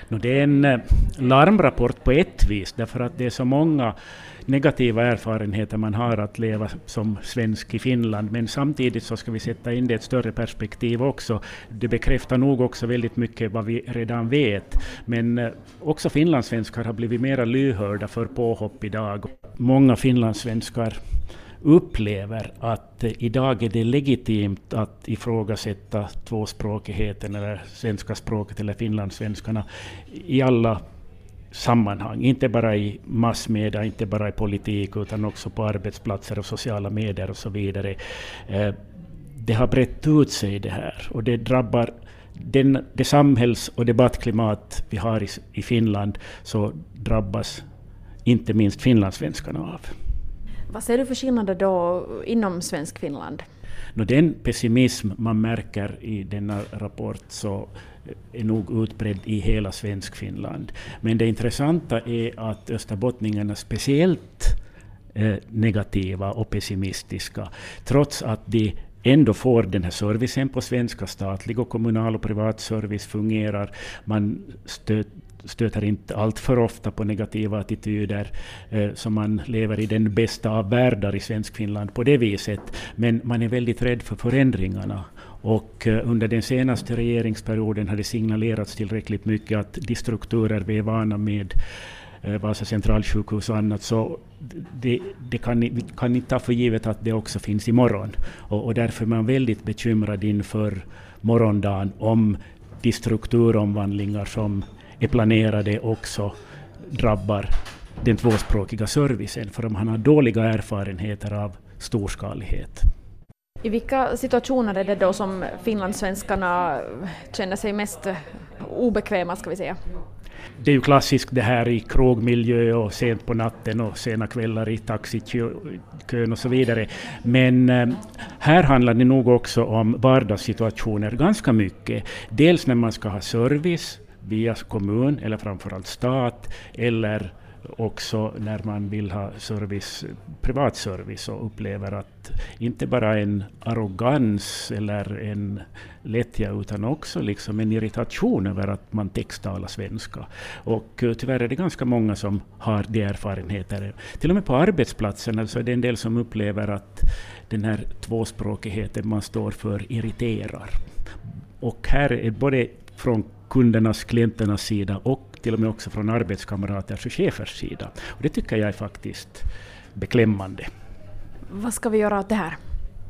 Det är en larmrapport på ett vis, därför att det är så många negativa erfarenheter man har att leva som svensk i Finland, men samtidigt så ska vi sätta in det i ett större perspektiv också. Det bekräftar nog också väldigt mycket vad vi redan vet, men också finlandssvenskar har blivit mera lyhörda för påhopp idag. Många finlandssvenskar upplever att idag är det legitimt att ifrågasätta tvåspråkigheten eller svenska språket eller finlandssvenskarna i alla sammanhang, inte bara i massmedia, inte bara i politik utan också på arbetsplatser och sociala medier och så vidare. Det har brett ut sig det här och det drabbar det samhälls- och debattklimat vi har i Finland, så drabbas inte minst finlandssvenskarna av. Vad ser du för skillnader då inom svensk Finland? Den pessimism man märker i denna rapport så är nog utbredd i hela svensk Finland. Men det intressanta är att österbottningarna speciellt negativa och pessimistiska, trots att de ändå får den här servicen på svenska, statlig och kommunal och privat service fungerar. Man stöter inte allt för ofta på negativa attityder, så man lever i den bästa av världar i svensk Finland på det viset. Men man är väldigt rädd för förändringarna. Och under den senaste regeringsperioden har det signalerats tillräckligt mycket att de strukturer vi är vana med, Vasa centralsjukhus och annat, så vi kan inte ta för givet att det också finns imorgon. Och därför är man väldigt bekymrad inför morgondagen om de strukturomvandlingar som är planerade också drabbar den tvåspråkiga servicen, för man har dåliga erfarenheter av storskalighet. I vilka situationer är det då som finlandssvenskarna känner sig mest obekväma, ska vi säga? Det är ju klassiskt det här i krogmiljö och sent på natten och sena kvällar i taxikön och så vidare. Men här handlar det nog också om vardagssituationer ganska mycket. Dels när man ska ha service via kommun eller framförallt stat, eller också när man vill ha service, privat service, och upplever att inte bara en arrogans eller en lättja utan också liksom en irritation över att man textalar svenska. Och tyvärr är det ganska många som har de erfarenheter. Till och med på arbetsplatsen så är det en del som upplever att den här tvåspråkigheten man står för irriterar. Och här är både från kundernas, klienternas sida och till och med också från arbetskamraters och chefers sida. Och det tycker jag är faktiskt beklämmande. Vad ska vi göra åt det här?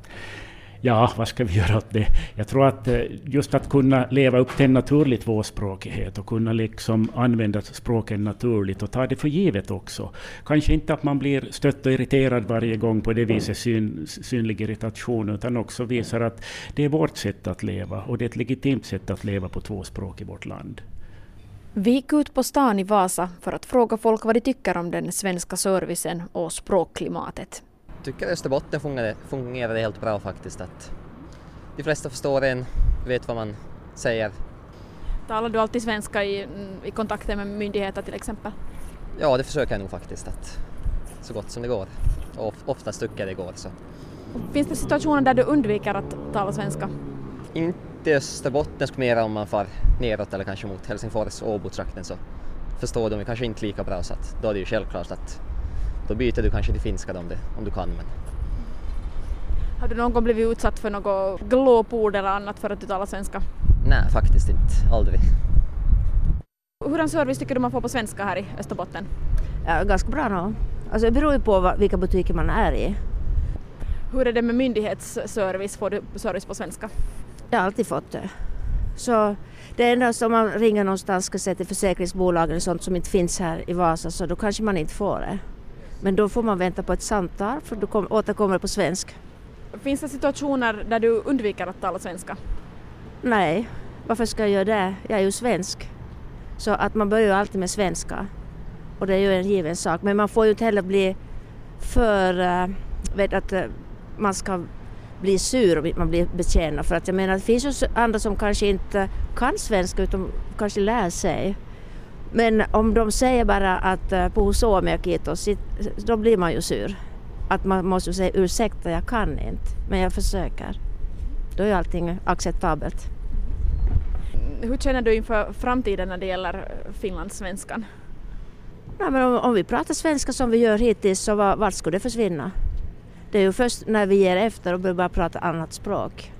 Ja, vad ska vi göra åt det? Jag tror att just att kunna leva upp till en naturlig tvåspråkighet och kunna liksom använda språken naturligt och ta det för givet också. Kanske inte att man blir stött och irriterad varje gång på det viset synlig irritation, utan också visar att det är vårt sätt att leva och det är ett legitimt sätt att leva på tvåspråk i vårt land. Vi gick ut på stan i Vasa för att fråga folk vad de tycker om den svenska servicen och språkklimatet. Jag tycker att Österbotten fungerar helt bra faktiskt. Att de flesta förstår en, vet vad man säger. Talar du alltid svenska i kontakter med myndigheter till exempel? Ja, det försöker jag nog faktiskt, att så gott som det går. Och oftast tycker jag det går. Så. Finns det situationer där du undviker att tala svenska? Inte Österbotten, mer om man far neråt eller kanske mot Helsingfors och Åbo-trakten, så förstår de kanske inte lika bra, så att då är det ju självklart att då byter du kanske till finska om du kan. Men... Har du någon gång blivit utsatt för något glåpord eller annat för att du talar svenska? Nej, faktiskt inte. Aldrig. Hur en service tycker du man får på svenska här i Österbotten? Ja, ganska bra nog. Alltså, det beror ju på vilka butiker man är i. Hur är det med myndighetsservice? Får du service på svenska? Jag har alltid fått det. Så det är endast om man ringer någonstans, ska säga till försäkringsbolagen och sånt som inte finns här i Vasa, så då kanske man inte får det. Men då får man vänta på ett samtal, för då återkommer det på svensk. Finns det situationer där du undviker att tala svenska? Nej, varför ska jag göra det? Jag är ju svensk. Så att man börjar ju alltid med svenska. Och det är ju en given sak. Men man får ju inte heller bli för... vet att man ska bli sur om man blir betjänad. För att jag menar, det finns ju andra som kanske inte kan svenska utan kanske lär sig. Men om de säger bara att puhu suomea kiitos, då blir man ju sur. Att man måste säga ursäkta, jag kan inte, men jag försöker. Då är allting acceptabelt. Hur känner du inför framtiden när det gäller finlandssvenskan? Ja, men om vi pratar svenska som vi gör hittills så vart skulle det försvinna? Det är ju först när vi ger efter och börjar bara prata annat språk